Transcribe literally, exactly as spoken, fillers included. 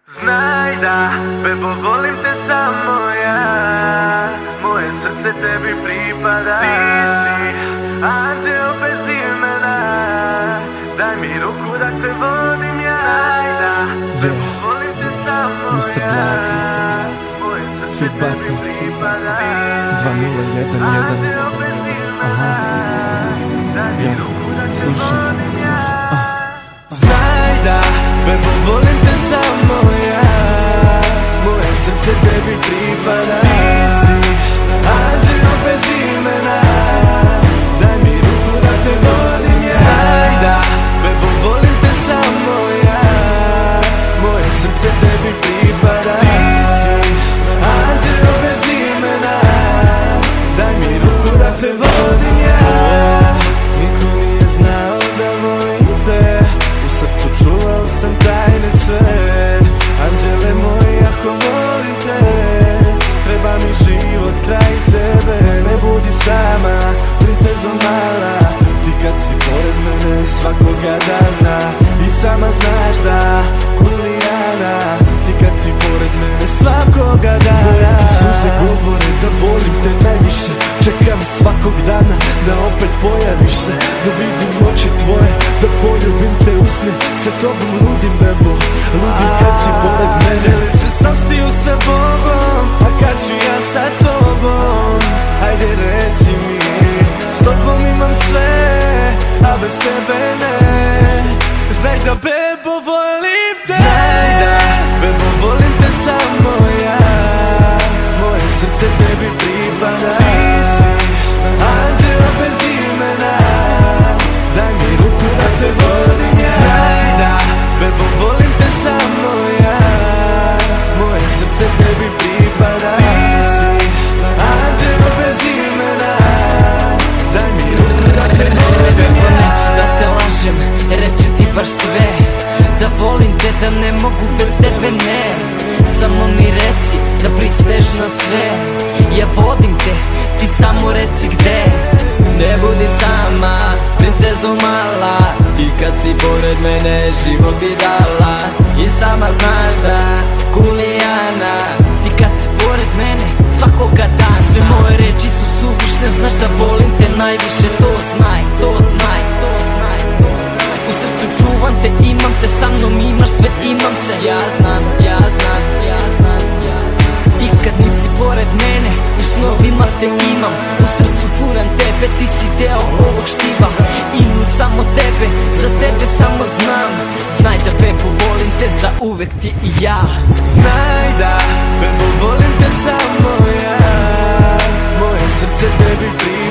Znaj da, bebo, volim te samo ja. Moje srce tebi pripada. Ti si anđeo bez imena. Daj mi ruku da te vodim ja. Znaj da, bebo, volim te samo ja. mister Black, Moje srce Fit tebi Battle pripada. dva nula jedan jedan. Anđeo bez imena. Aha. Daj mi Ja, ruku da te slušaj, vodim ja. slušaj. Ah. Znaj da, bebo, volim te samo ja. Moje srce tebi pripada. Ti si anđeo bez imena. Daj mi ruku da te volim ja. Znaj da, bebo, volim te samo ja. Moje srce tebi pripada. Ti si anđeo bez imena. Daj mi ruku da te volim ja. Niko nije znao da volim te. U srcu čuvao sam tajne sve. Anđele moji, ako volim te, treba mi život kraj tebe. Ne budi sama, princezo mala. Ti kad si pored mene svakoga dana. I sama znaš da, Kulijana. Ti kad si pored mene svakoga dana. Moje ti suze govore da volim te najviše. Čekam svakog dana da opet pojaviš se. Da vidim oči tvoje, da poljubim te usne. Sa tobom ludim, bebo, ludim kad si pored mene. Anđeli se sastiju sa Bogom, a kad ću ja sa tobom? Ajde reci mi, s tobom imam sve, a bez tebe ne. Znaj da, bebo, volim te. Znaj da, bebo, volim te samo ja. Moje srce tebi pripada. Ti si anđeo bez imena. Daj mi ruku da te volim ja. Znaj da, bebo, volim te samo ja. Moje srce tebi pripada. Ti si anđeo bez imena. Daj mi ruku da te volim ja. Neću da te lažem, reću ti baš sve. Da volim te, da ne mogu bez tebe, ne. Samo mi reci da pristaješ na sve. Ja vodim te, ti samo reci gde. Ne budi sama, princezo mala. Ti kad si pored mene život bi dala. I sama znaš da, Kulijana. Ti kad si pored mene svakoga dana. Sve moje reči su suvišne, znaš da volim te najviše. To znaj, to znaj, to znaj. U srcu čuvam te, imam te, sa mnom imaš sve, imam se. Ja znam, ja znam, ja znam, ja znam. Ti kad nisi pored mene, u snovima te imam. U srcu furam tebe, ti si deo ovog štiva. Imam samo tebe, za tebe samo znam. Znaj da, bebo, volim te za uvek, ti i ja. Znaj da, bebo, volim te samo ja. Moje srce tebi pripada.